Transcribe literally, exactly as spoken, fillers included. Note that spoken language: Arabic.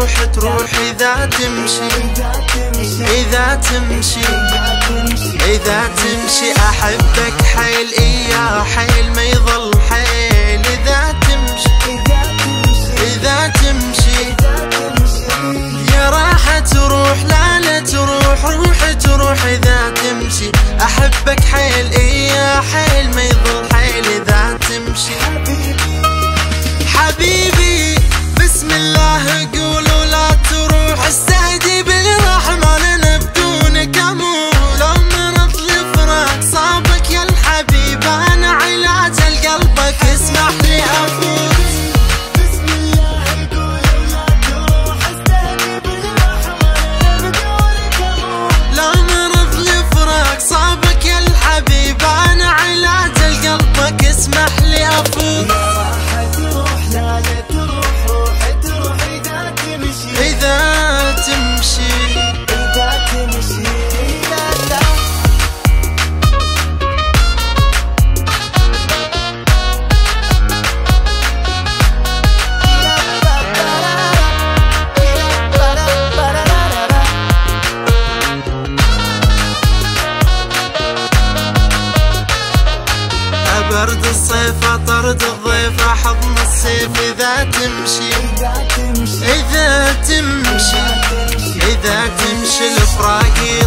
تروح تروح إذا تمشي إذا تمشي إذا تمشي أحبك حيل إياه حيل ما يظل حيل إذا تمشي إذا تمشي يا راح تروح لا لا تروح روح تروح إذا تمشي أحبك حيل إياه حيل ما يظل حيل إذا تمشي حبيبي بسم الله قولوا لا تروح استهدي بالرحمن أنا بدونك أموت لو مرض الفراق صابك يا الحبيب أنا علاج لقلبك اسمح لي أفوت بسم الله قولوا لا تروح استهدي بالرحمن أنا بدونك أموت لو مرض الفراق صابك يا الحبيب أنا علاج لقلبك اسمح لي أفوت إذا تمشي إذا تمشي برد الصيف طرد الضيف حضن السيف إذا تمشي إذا تمشي إذا تمشي الفراق